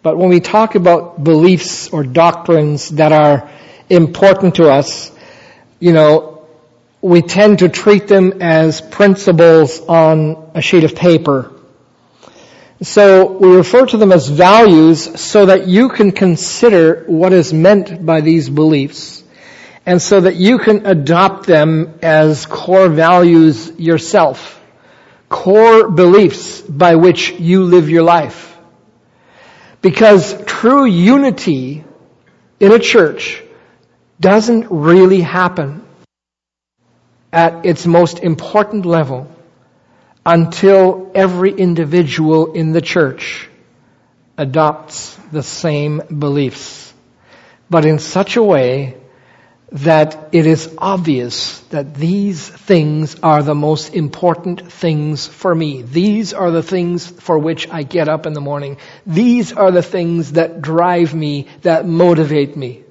But when we talk about beliefs or doctrines that are important to us, we tend to treat them as principles on a sheet of paper. So we refer to them as values so that you can consider what is meant by these beliefs, and so that you can adopt them as core values yourself, core beliefs by which you live your life. Because true unity in a church doesn't really happen at its most important level until every individual in the church adopts the same beliefs, but in such a way that it is obvious that these things are the most important things for me. These are the things for which I get up in the morning. These are the things that drive me, that motivate me.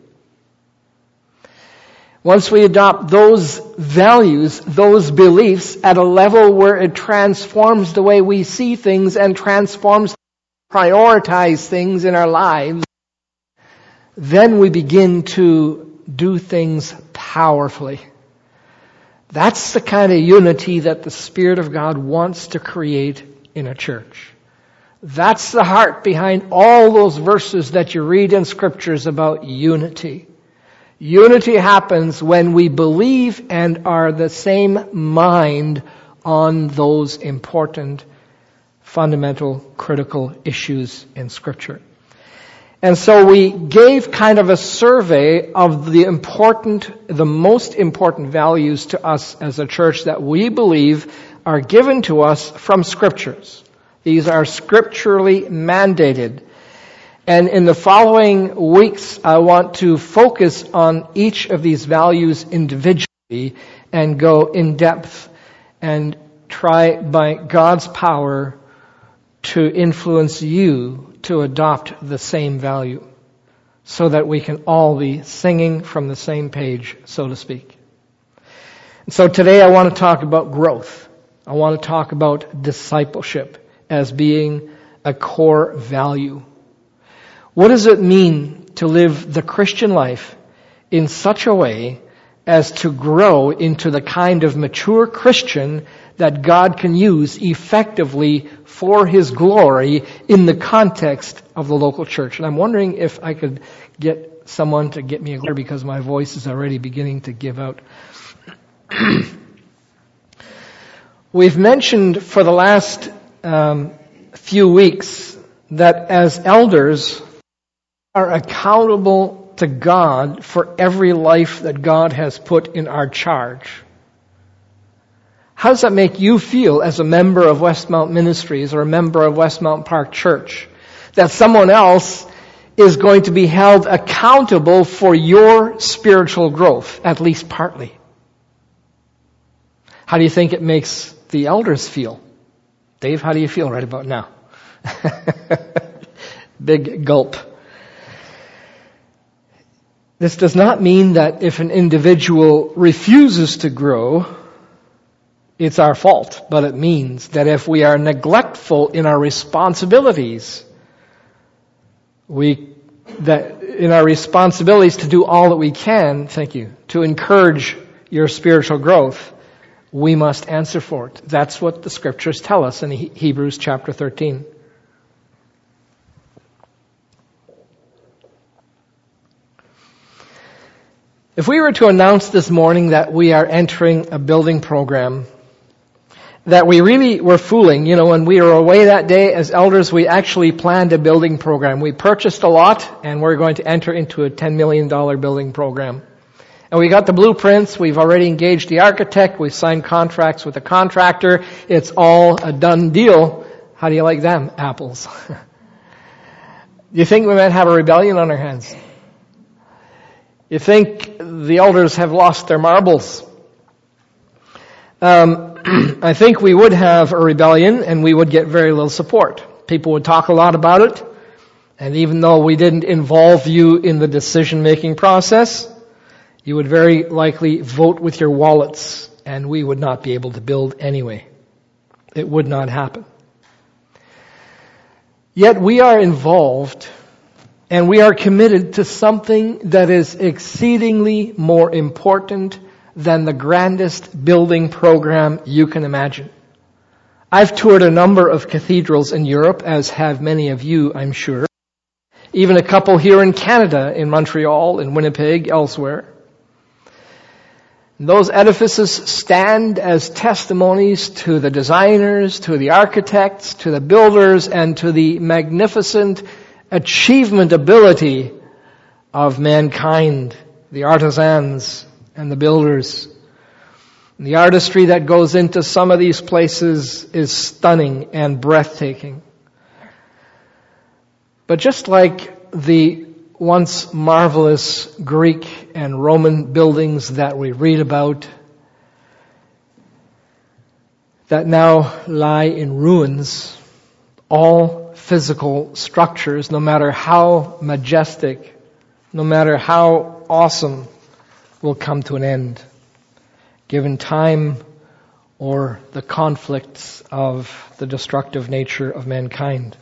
Once we adopt those values, those beliefs at a level where it transforms the way we see things and transforms, prioritize things in our lives, then we begin to do things powerfully. That's the kind of unity that the Spirit of God wants to create in a church. That's the heart behind all those verses that you read in scriptures about unity. Unity happens when we believe and are the same mind on those important, fundamental, critical issues in Scripture. And so we gave kind of a survey of the most important values to us as a church that we believe are given to us from Scriptures. These are scripturally mandated. And in the following weeks, I want to focus on each of these values individually and go in depth and try by God's power to influence you to adopt the same value so that we can all be singing from the same page, so to speak. And so today I want to talk about growth. I want to talk about discipleship as being a core value. What does it mean to live the Christian life in such a way as to grow into the kind of mature Christian that God can use effectively for His glory in the context of the local church? And I'm wondering if I could get someone to get me a glare because my voice is already beginning to give out. We've mentioned for the last few weeks that as elders are accountable to God for every life that God has put in our charge. How does that make you feel as a member of Westmount Ministries or a member of Westmount Park Church? That someone else is going to be held accountable for your spiritual growth, at least partly. How do you think it makes the elders feel? Dave, how do you feel right about now? Big gulp. This does not mean that if an individual refuses to grow, it's our fault. But it means that if we are neglectful in our responsibilities, in our responsibilities to do all that we can, to encourage your spiritual growth, we must answer for it. That's what the Scriptures tell us in Hebrews chapter 13. If we were to announce this morning that we are entering a building program, that we really were fooling. When we were away that day as elders, we actually planned a building program. We purchased a lot, and we're going to enter into a $10 million building program. And we got the blueprints. We've already engaged the architect. We've signed contracts with the contractor. It's all a done deal. How do you like them apples? Do you think we might have a rebellion on our hands? You think the elders have lost their marbles? I think we would have a rebellion and we would get very little support. People would talk a lot about it, and even though we didn't involve you in the decision-making process, you would very likely vote with your wallets, and we would not be able to build anyway. It would not happen. Yet we are involved And we are committed to something that is exceedingly more important than the grandest building program you can imagine. I've toured a number of cathedrals in Europe, as have many of you, I'm sure. Even a couple here in Canada, in Montreal, in Winnipeg, elsewhere. Those edifices stand as testimonies to the designers, to the architects, to the builders, and to the magnificent achievement ability of mankind, the artisans and the builders. And the artistry that goes into some of these places is stunning and breathtaking. But just like the once marvelous Greek and Roman buildings that we read about, that now lie in ruins, all physical structures, no matter how majestic, no matter how awesome, will come to an end, given time or the conflicts of the destructive nature of mankind.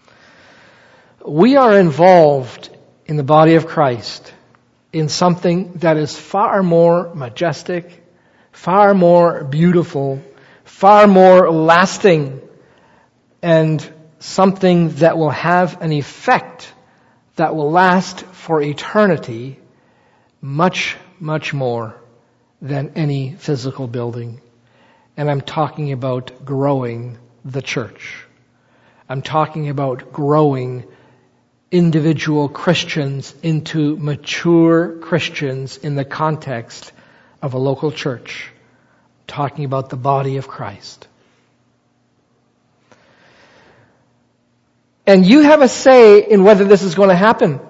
We are involved in the body of Christ in something that is far more majestic, far more beautiful, far more lasting, and something that will have an effect that will last for eternity, much, much more than any physical building. And I'm talking about growing the church. I'm talking about growing individual Christians into mature Christians in the context of a local church. I'm talking about the body of Christ. And you have a say in whether this is going to happen.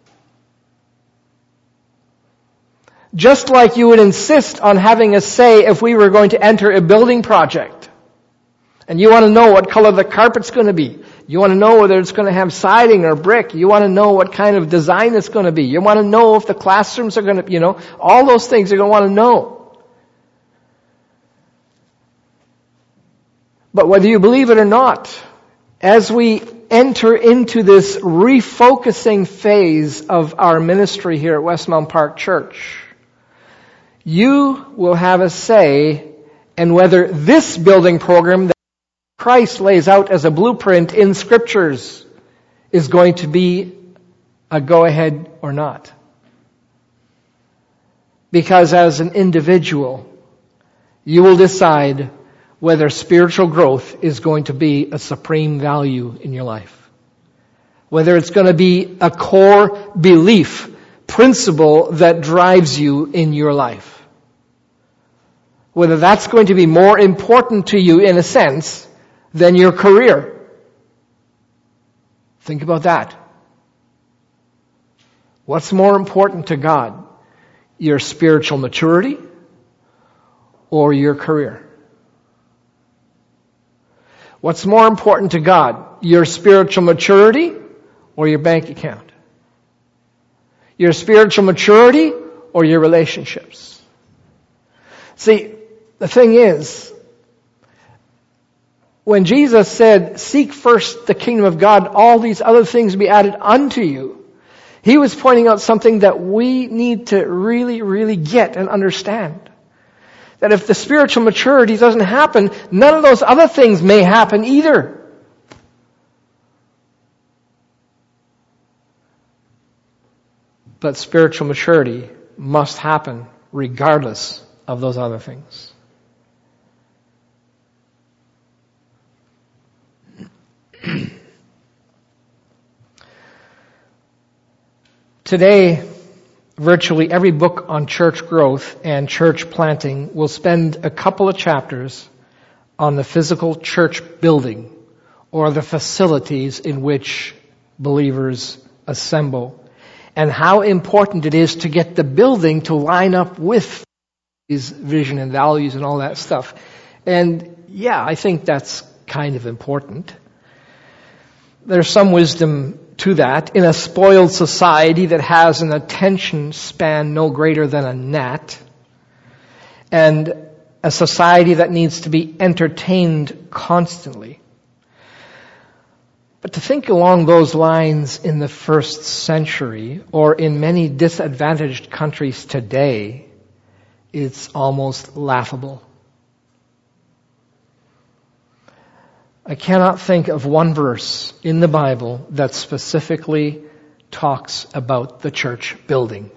Just like you would insist on having a say if we were going to enter a building project. And you want to know what color the carpet's going to be. You want to know whether it's going to have siding or brick. You want to know what kind of design it's going to be. You want to know if the classrooms are going to, all those things you're going to want to know. But whether you believe it or not, as we enter into this refocusing phase of our ministry here at Westmount Park Church, you will have a say in whether this building program that Christ lays out as a blueprint in Scriptures is going to be a go-ahead or not. Because as an individual, you will decide whether spiritual growth is going to be a supreme value in your life. Whether it's going to be a core belief, principle that drives you in your life. Whether that's going to be more important to you in a sense than your career. Think about that. What's more important to God? Your spiritual maturity or your career? What's more important to God? Your spiritual maturity or your bank account? Your spiritual maturity or your relationships? See, the thing is, when Jesus said, seek first the kingdom of God, all these other things be added unto you, He was pointing out something that we need to really, really get and understand. That if the spiritual maturity doesn't happen, none of those other things may happen either. But spiritual maturity must happen regardless of those other things. Today, virtually every book on church growth and church planting will spend a couple of chapters on the physical church building or the facilities in which believers assemble and how important it is to get the building to line up with his vision and values and all that stuff. And yeah, I think that's kind of important. There's some wisdom to that. In a spoiled society that has an attention span no greater than a gnat, and a society that needs to be entertained constantly. But to think along those lines in the first century, or in many disadvantaged countries today, it's almost laughable. I cannot think of one verse in the Bible that specifically talks about the church building.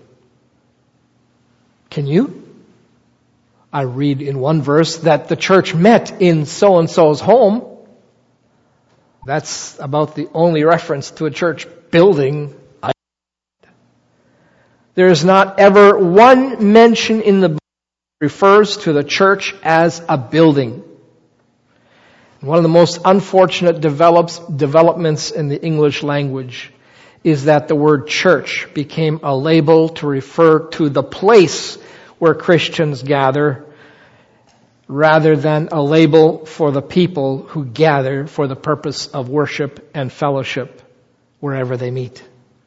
Can you? I read in one verse that the church met in so-and-so's home. That's about the only reference to a church building. There is not ever one mention in the Bible that refers to the church as a building. One of the most unfortunate developments in the English language is that the word church became a label to refer to the place where Christians gather, rather than a label for the people who gather for the purpose of worship and fellowship wherever they meet.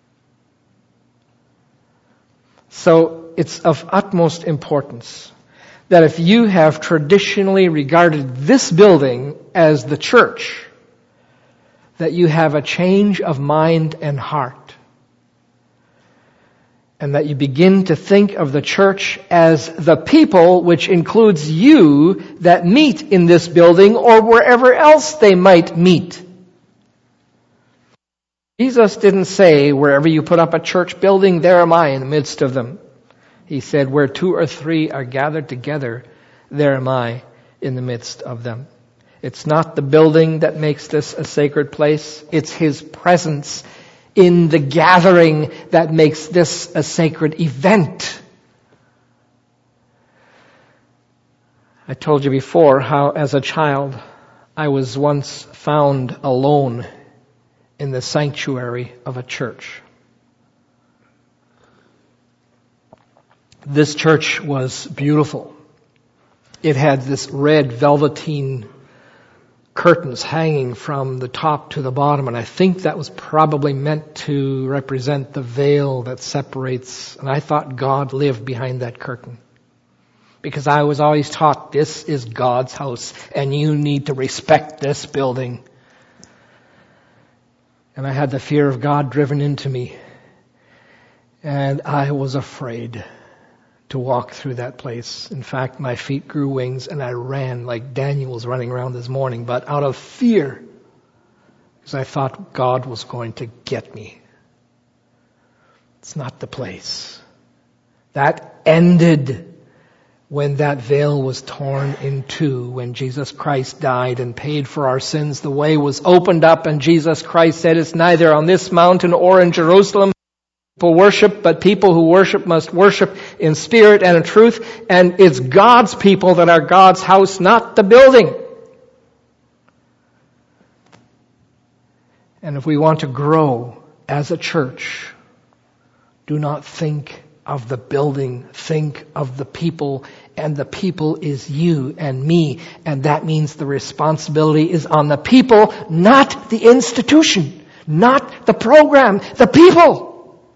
So it's of utmost importance that if you have traditionally regarded this building as the church, that you have a change of mind and heart, and that you begin to think of the church as the people, which includes you, that meet in this building or wherever else they might meet. Jesus didn't say, wherever you put up a church building, there am I in the midst of them. He said, where 2 or 3 are gathered together, there am I in the midst of them. It's not the building that makes this a sacred place. It's His presence in the gathering that makes this a sacred event. I told you before how as a child I was once found alone in the sanctuary of a church. This church was beautiful. It had this red velveteen curtains hanging from the top to the bottom, and I think that was probably meant to represent the veil that separates, and I thought God lived behind that curtain. Because I was always taught this is God's house, and you need to respect this building. And I had the fear of God driven into me, and I was afraid to walk through that place. In fact, my feet grew wings and I ran like Daniel was running around this morning, but out of fear, because I thought God was going to get me. It's not the place. That ended when that veil was torn in two, when Jesus Christ died and paid for our sins. The way was opened up, and Jesus Christ said, it's neither on this mountain or in Jerusalem people worship, but people who worship must worship in spirit and in truth. And it's God's people that are God's house, not the building. And if we want to grow as a church, do not think of the building, think of the people, and the people is you and me, and that means the responsibility is on the people, not the institution, not the program, the people.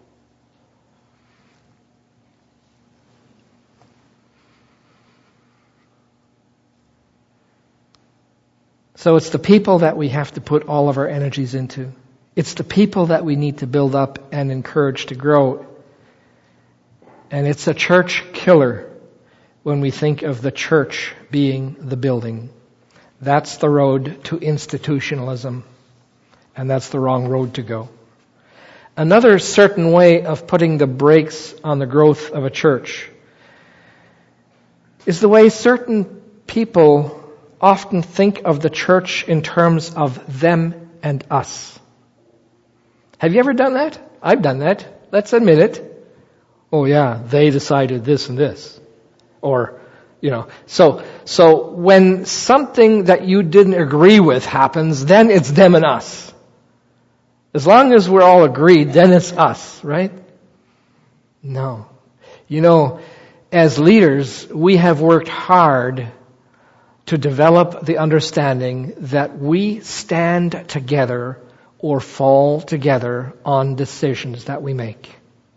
So it's the people that we have to put all of our energies into. It's the people that we need to build up and encourage to grow. And it's a church killer when we think of the church being the building. That's the road to institutionalism, and that's the wrong road to go. Another certain way of putting the brakes on the growth of a church is the way certain people often think of the church in terms of them and us. Have you ever done that? I've done that. Let's admit it. Oh yeah, they decided this and this. Or, so when something that you didn't agree with happens, then it's them and us. As long as we're all agreed, then it's us, right? No. As leaders, we have worked hard to develop the understanding that we stand together or fall together on decisions that we make.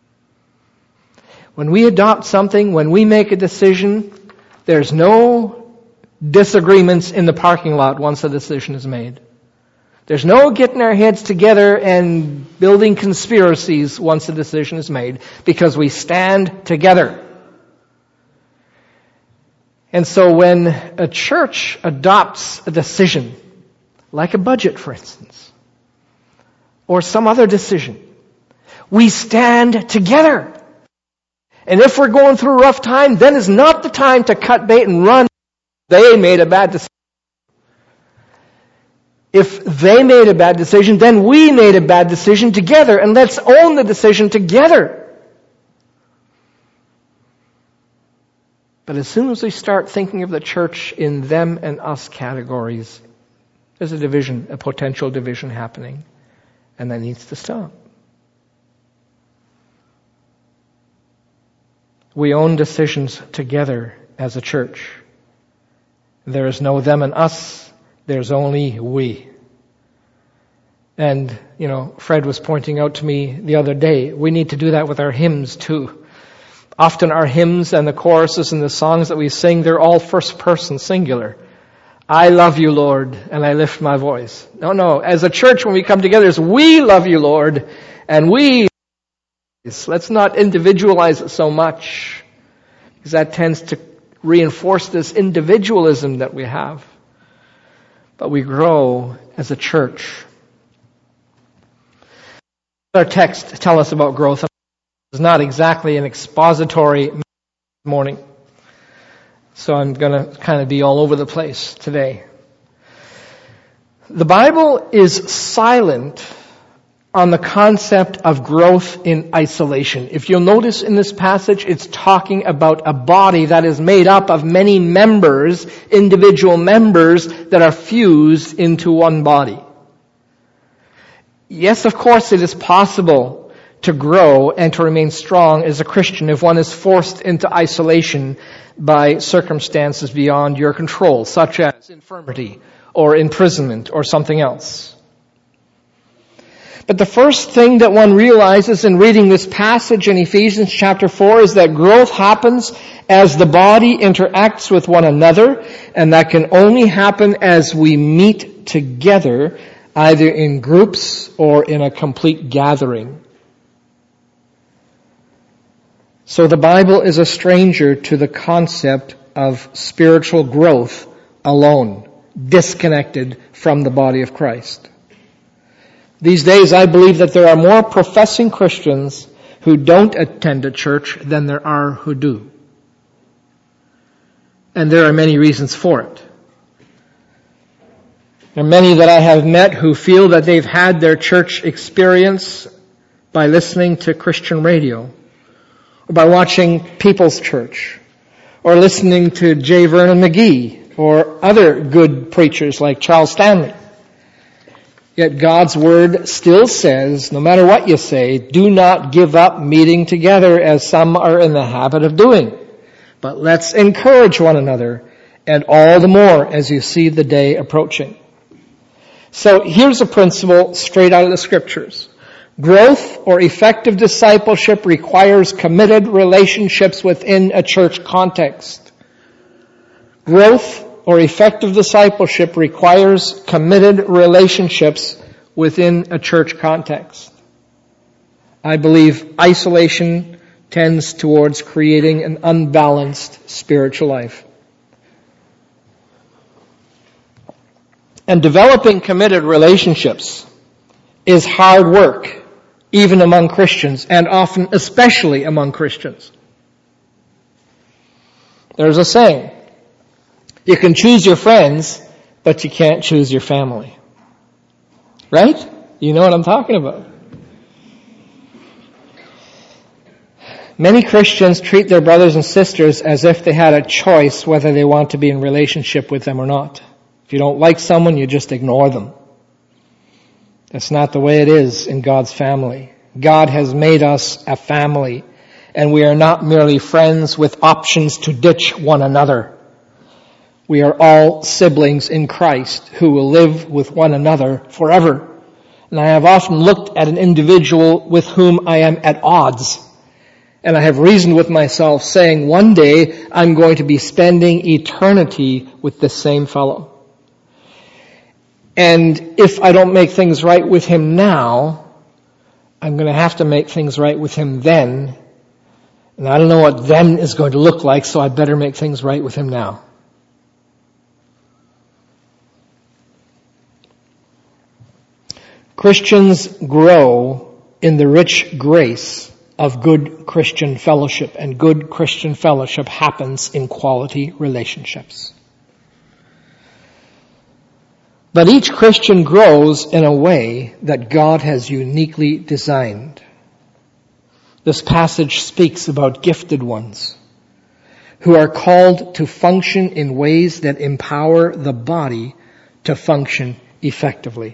When we adopt something, when we make a decision, there's no disagreements in the parking lot once a decision is made. There's no getting our heads together and building conspiracies once a decision is made, because we stand together. And so when a church adopts a decision, like a budget, for instance, or some other decision, we stand together. And if we're going through a rough time, then is not the time to cut bait and run. They made a bad decision. If they made a bad decision, then we made a bad decision together, and let's own the decision together. But as soon as we start thinking of the church in them and us categories, there's a division, a potential division happening, and that needs to stop. We own decisions together as a church. There is no them and us, there's only we. And, Fred was pointing out to me the other day, we need to do that with our hymns too. Often our hymns and the choruses and the songs that we sing, they're all first person singular. I love you, Lord, and I lift my voice. No. As a church, when we come together, it's we love you, Lord, and we. Let's not individualize it so much, because that tends to reinforce this individualism that we have. But we grow as a church. Our text tell us about growth. It's not exactly an expository morning. So I'm going to kind of be all over the place today. The Bible is silent on the concept of growth in isolation. If you'll notice in this passage, it's talking about a body that is made up of many members, individual members that are fused into one body. Yes, of course, it is possible to grow and to remain strong as a Christian if one is forced into isolation by circumstances beyond your control, such as infirmity or imprisonment or something else. But the first thing that one realizes in reading this passage in Ephesians chapter 4 is that growth happens as the body interacts with one another, and that can only happen as we meet together, either in groups or in a complete gathering. So the Bible is a stranger to the concept of spiritual growth alone, disconnected from the body of Christ. These days, I believe that there are more professing Christians who don't attend a church than there are who do. And there are many reasons for it. There are many that I have met who feel that they've had their church experience by listening to Christian radio, or by watching People's Church, or listening to J. Vernon McGee, or other good preachers like Charles Stanley. Yet God's Word still says, no matter what you say, do not give up meeting together as some are in the habit of doing. But let's encourage one another, and all the more as you see the day approaching. So here's a principle straight out of the Scriptures. Growth or effective discipleship requires committed relationships within a church context. Growth or effective discipleship requires committed relationships within a church context. I believe isolation tends towards creating an unbalanced spiritual life. And developing committed relationships is hard work, even among Christians, and often especially among Christians. There's a saying, you can choose your friends, but you can't choose your family. Right? You know what I'm talking about. Many Christians treat their brothers and sisters as if they had a choice whether they want to be in relationship with them or not. If you don't like someone, you just ignore them. That's not the way it is in God's family. God has made us a family, and we are not merely friends with options to ditch one another. We are all siblings in Christ who will live with one another forever. And I have often looked at an individual with whom I am at odds, and I have reasoned with myself, saying, one day I'm going to be spending eternity with this same fellow. And if I don't make things right with him now, I'm going to have to make things right with him then. And I don't know what then is going to look like, so I better make things right with him now. Christians grow in the rich grace of good Christian fellowship, and good Christian fellowship happens in quality relationships. But each Christian grows in a way that God has uniquely designed. This passage speaks about gifted ones who are called to function in ways that empower the body to function effectively.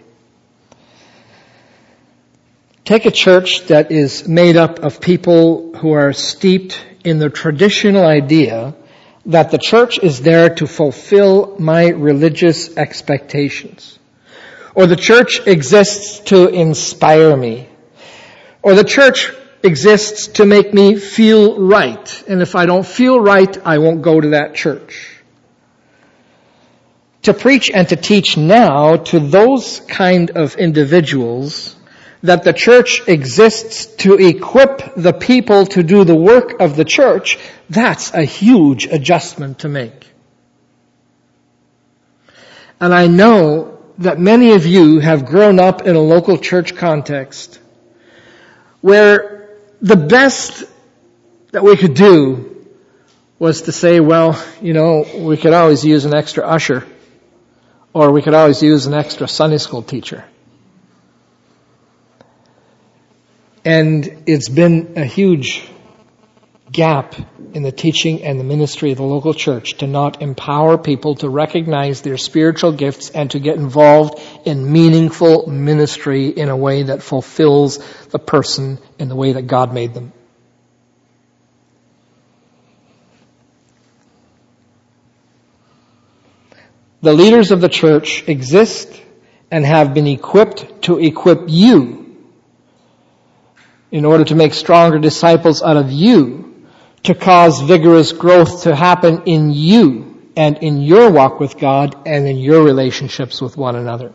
Take a church that is made up of people who are steeped in the traditional idea that the church is there to fulfill my religious expectations. Or the church exists to inspire me. Or the church exists to make me feel right. And if I don't feel right, I won't go to that church. To preach and to teach now to those kind of individuals that the church exists to equip the people to do the work of the church, that's a huge adjustment to make. And I know that many of you have grown up in a local church context where the best that we could do was to say, well, we could always use an extra usher, or we could always use an extra Sunday school teacher. And it's been a huge gap in the teaching and the ministry of the local church to not empower people to recognize their spiritual gifts and to get involved in meaningful ministry in a way that fulfills the person in the way that God made them. The leaders of the church exist and have been equipped to equip you in order to make stronger disciples out of you, to cause vigorous growth to happen in you and in your walk with God and in your relationships with one another.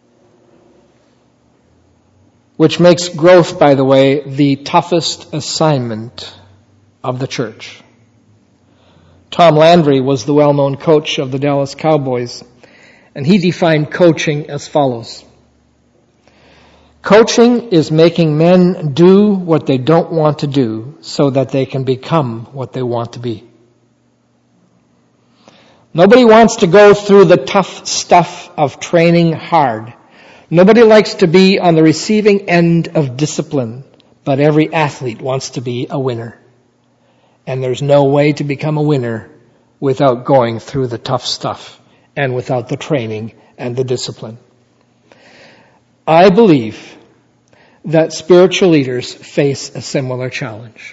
Which makes growth, by the way, the toughest assignment of the church. Tom Landry was the well-known coach of the Dallas Cowboys, and he defined coaching as follows. Coaching is making men do what they don't want to do so that they can become what they want to be. Nobody wants to go through the tough stuff of training hard. Nobody likes to be on the receiving end of discipline, but every athlete wants to be a winner. And there's no way to become a winner without going through the tough stuff and without the training and the discipline. I believe that spiritual leaders face a similar challenge.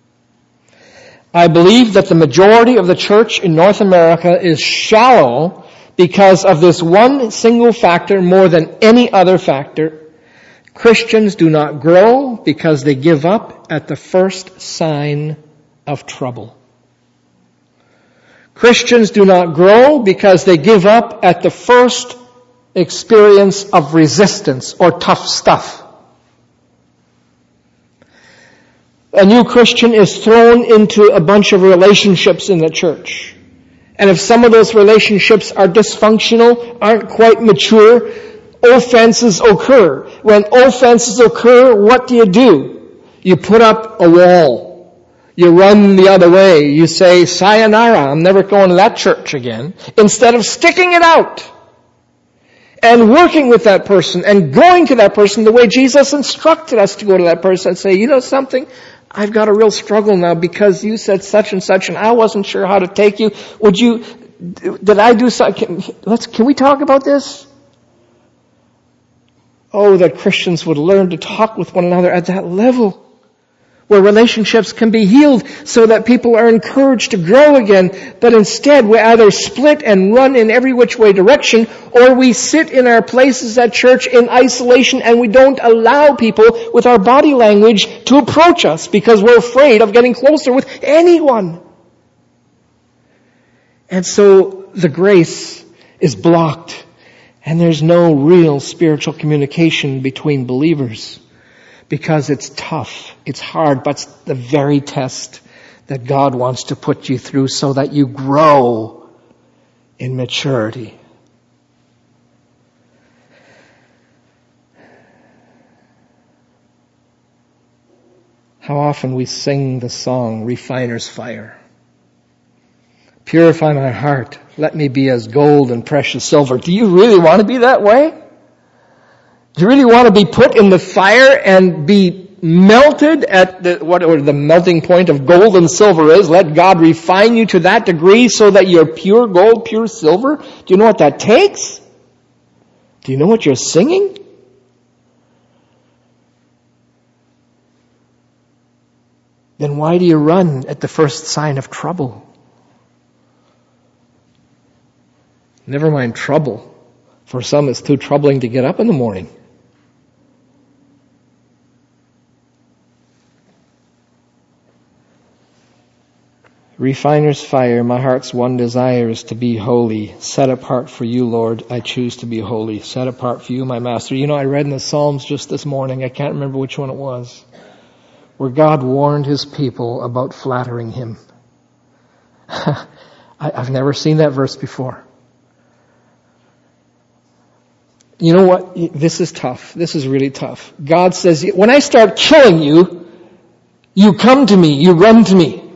I believe that the majority of the church in North America is shallow because of this one single factor more than any other factor. Christians do not grow because they give up at the first sign of trouble. Christians do not grow because they give up at the first experience of resistance or tough stuff. A new Christian is thrown into a bunch of relationships in the church. And if some of those relationships are dysfunctional, aren't quite mature, offenses occur. When offenses occur, what do? You put up a wall. You run the other way. You say, sayonara, I'm never going to that church again. Instead of sticking it out and working with that person and going to that person the way Jesus instructed us to go to that person and say, you know something? I've got a real struggle now because you said such and such and I wasn't sure how to take you. Did I do something? Can we talk about this? Oh, that Christians would learn to talk with one another at that level, where relationships can be healed so that people are encouraged to grow again. But instead, we either split and run in every which way direction, or we sit in our places at church in isolation and we don't allow people with our body language to approach us because we're afraid of getting closer with anyone. And so the grace is blocked And there's no real spiritual communication between believers because it's tough, it's hard, but it's the very test that God wants to put you through so that you grow in maturity. How often we sing the song, Refiner's Fire. Purify my heart. Let me be as gold and precious silver. Do you really want to be that way? Do you really want to be put in the fire and be melted at whatever the melting point of gold and silver is? Let God refine you to that degree so that you're pure gold, pure silver? Do you know what that takes? Do you know what you're singing? Then why do you run at the first sign of trouble? Never mind trouble. For some, it's too troubling to get up in the morning. Refiner's fire, my heart's one desire is to be holy. Set apart for you, Lord, I choose to be holy. Set apart for you, my master. You know, I read in the Psalms just this morning, I can't remember which one it was, where God warned his people about flattering him. I've never seen that verse before. You know what? This is tough. This is really tough. God says, when I start killing you, you come to me, you run to me.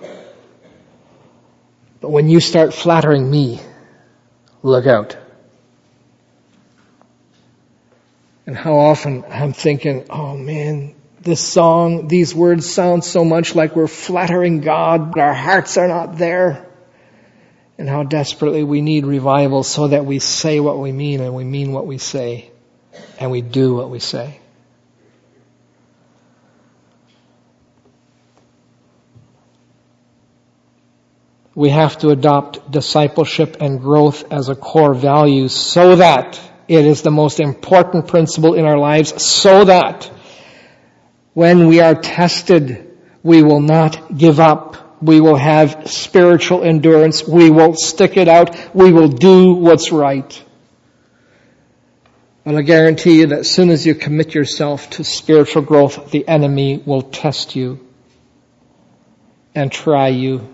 But when you start flattering me, look out. And how often I'm thinking, oh man, this song, these words sound so much like we're flattering God, but our hearts are not there. And how desperately we need revival so that we say what we mean and we mean what we say and we do what we say. We have to adopt discipleship and growth as a core value so that it is the most important principle in our lives, so that when we are tested, we will not give up. We will have spiritual endurance. We will stick it out. We will do what's right. And I guarantee you that as soon as you commit yourself to spiritual growth, the enemy will test you and try you.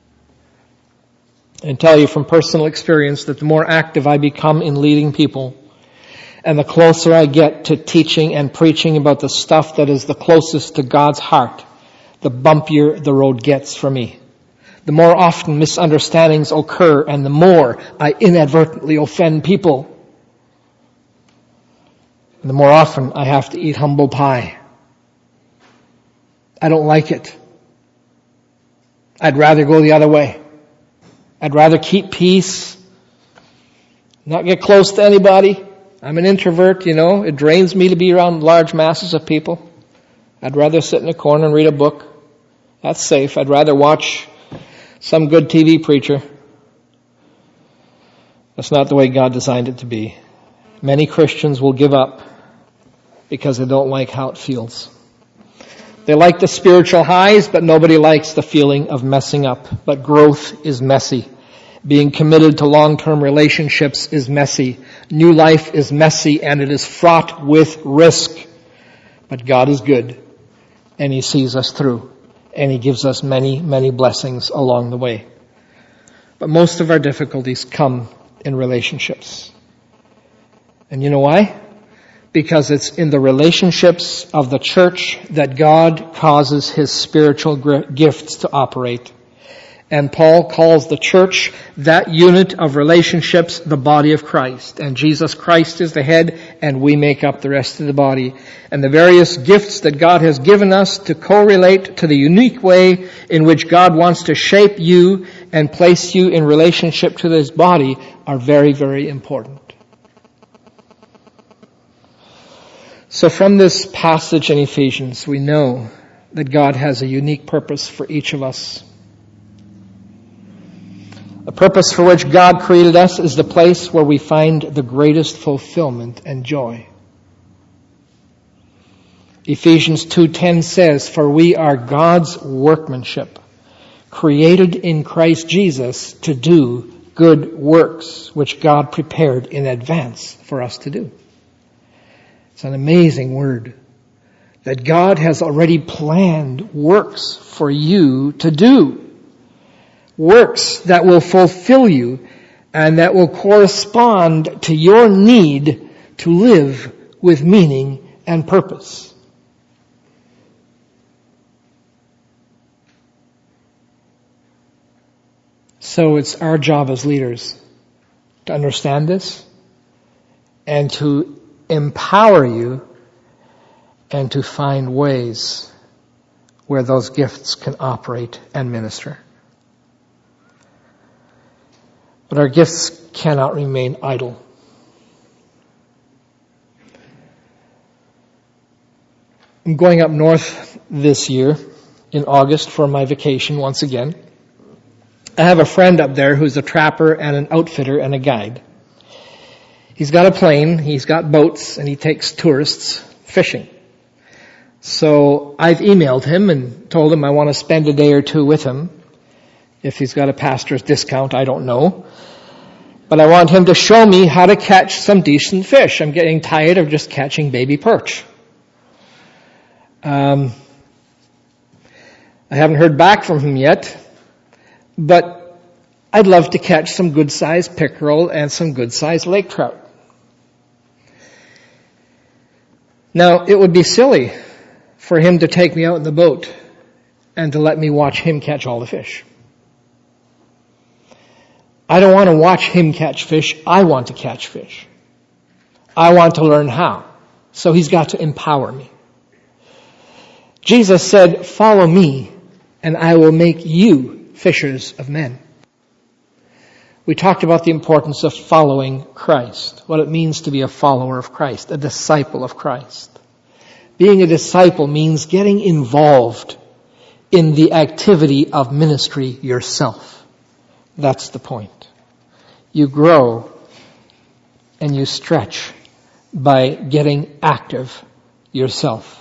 And tell you from personal experience that the more active I become in leading people, and the closer I get to teaching and preaching about the stuff that is the closest to God's heart, the bumpier the road gets for me. The more often misunderstandings occur and the more I inadvertently offend people. And the more often I have to eat humble pie. I don't like it. I'd rather go the other way. I'd rather keep peace, not get close to anybody. I'm an introvert, you know. It drains me to be around large masses of people. I'd rather sit in a corner and read a book. That's safe. I'd rather watch some good TV preacher. That's not the way God designed it to be. Many Christians will give up because they don't like how it feels. They like the spiritual highs, but nobody likes the feeling of messing up. But growth is messy. Being committed to long-term relationships is messy. New life is messy and it is fraught with risk. But God is good and He sees us through and He gives us many, many blessings along the way. But most of our difficulties come in relationships. And you know why? Because it's in the relationships of the church that God causes His spiritual gifts to operate. And Paul calls the church, that unit of relationships, the body of Christ. And Jesus Christ is the head, and we make up the rest of the body. And the various gifts that God has given us to correlate to the unique way in which God wants to shape you and place you in relationship to His body are very, very important. So from this passage in Ephesians, we know that God has a unique purpose for each of us. The purpose for which God created us is the place where we find the greatest fulfillment and joy. Ephesians 2:10 says, "For we are God's workmanship, created in Christ Jesus to do good works which God prepared in advance for us to do. It's an amazing word. That God has already planned works for you to do. Works that will fulfill you and that will correspond to your need to live with meaning and purpose. So it's our job as leaders to understand this and to empower you and to find ways where those gifts can operate and minister. But our gifts cannot remain idle. I'm going up north this year in August for my vacation once again. I have a friend up there who's a trapper and an outfitter and a guide. He's got a plane, he's got boats, and he takes tourists fishing. So I've emailed him and told him I want to spend a day or two with him. If he's got a pastor's discount, I don't know. But I want him to show me how to catch some decent fish. I'm getting tired of just catching baby perch. I haven't heard back from him yet, but I'd love to catch some good-sized pickerel and some good-sized lake trout. Now, it would be silly for him to take me out in the boat and to let me watch him catch all the fish. I don't want to watch him catch fish. I want to catch fish. I want to learn how. So he's got to empower me. Jesus said, "Follow me, and I will make you fishers of men." We talked about the importance of following Christ, what it means to be a follower of Christ, a disciple of Christ. Being a disciple means getting involved in the activity of ministry yourself. That's the point. You grow and you stretch by getting active yourself.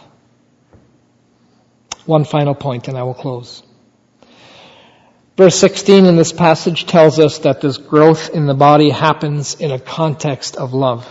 One final point and I will close. Verse 16 in this passage tells us that this growth in the body happens in a context of love.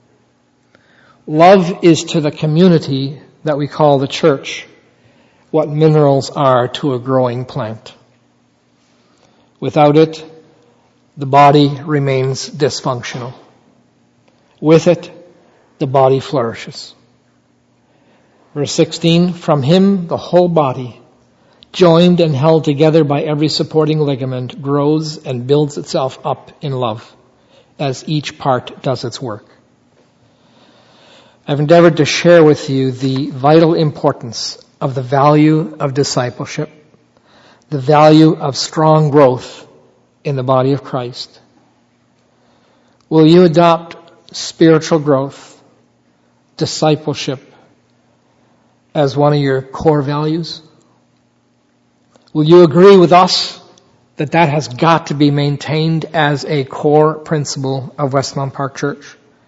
Love is to the community that we call the church what minerals are to a growing plant. Without it, the body remains dysfunctional. With it, the body flourishes. Verse 16, from him the whole body, joined and held together by every supporting ligament, grows and builds itself up in love, as each part does its work. I've endeavored to share with you the vital importance of the value of discipleship, the value of strong growth in the body of Christ. Will you adopt spiritual growth, discipleship, as one of your core values? Will you agree with us that that has got to be maintained as a core principle of Westmount Park Church?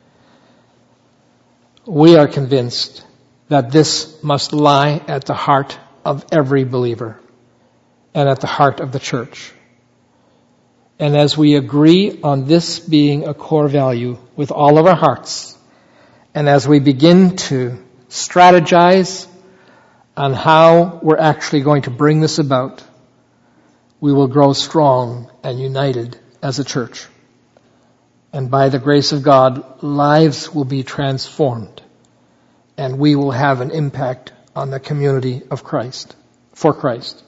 We are convinced that this must lie at the heart of every believer and at the heart of the church. And as we agree on this being a core value with all of our hearts, and as we begin to strategize on how we're actually going to bring this about, we will grow strong and united as a church. And by the grace of God, lives will be transformed, and we will have an impact on the community of Christ, for Christ.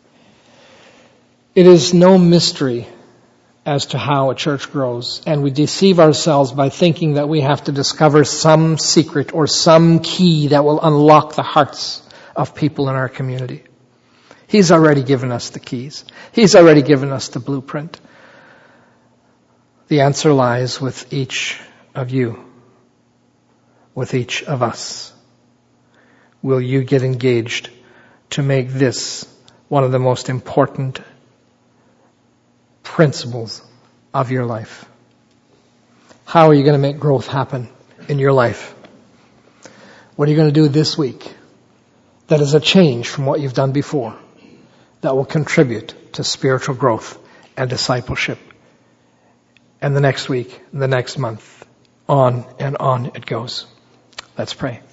It is no mystery as to how a church grows, and we deceive ourselves by thinking that we have to discover some secret or some key that will unlock the hearts of people in our community. He's already given us the keys. He's already given us the blueprint. The answer lies with each of you, with each of us. Will you get engaged to make this one of the most important principles of your life? How are you going to make growth happen in your life? What are you going to do this week that is a change from what you've done before, that will contribute to spiritual growth and discipleship and the next week, and the next month. On and on it goes. Let's pray.